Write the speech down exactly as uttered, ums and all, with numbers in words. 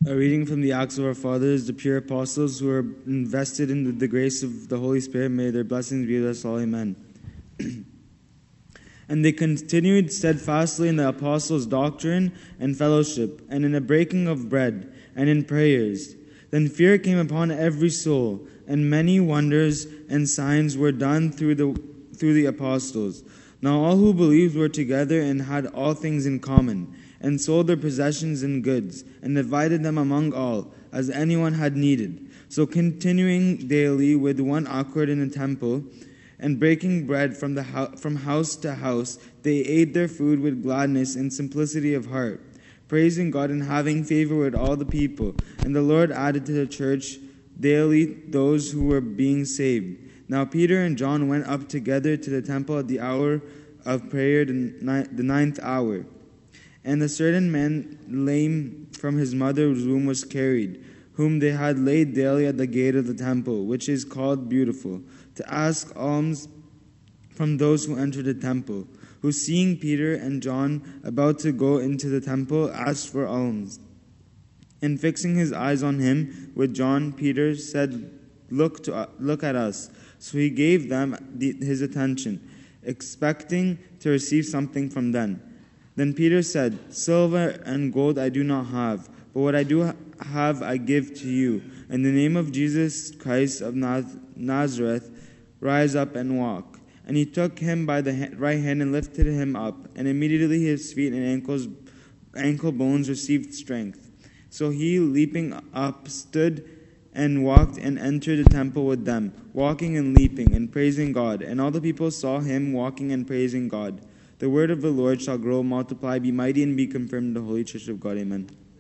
A reading from the Acts of our Fathers, the pure apostles who are invested in the grace of the Holy Spirit. May their blessings be with us all. Amen. And they continued steadfastly in the apostles' doctrine and fellowship, and in the breaking of bread, and in prayers. Then fear came upon every soul, and many wonders and signs were done through the through the apostles. Now all who believed were together and had all things in common, and sold their possessions and goods, and divided them among all, as anyone had needed. So continuing daily with one accord in the temple, and breaking bread from the ho- from house to house, they ate their food with gladness and simplicity of heart, praising God and having favor with all the people. And the Lord added to the church daily those who were being saved. Now Peter and John went up together to the temple at the hour of prayer, the ninth hour. And a certain man, lame from his mother's womb, was carried, whom they had laid daily at the gate of the temple, which is called Beautiful, to ask alms from those who entered the temple, who, seeing Peter and John about to go into the temple, asked for alms. And fixing his eyes on him with John, Peter said, Look to uh, look at us. So he gave them the, his attention, expecting to receive something from them. Then Peter said, Silver and gold I do not have, but what I do have I give to you. In the name of Jesus Christ of Nazareth, rise up and walk. And he took him by the right hand and lifted him up, and immediately his feet and ankles, ankle bones received strength. So he, leaping up, stood and walked and entered the temple with them, walking and leaping and praising God. And all the people saw him walking and praising God. The word of the Lord shall grow, multiply, be mighty, and be confirmed in the holy church of God. Amen.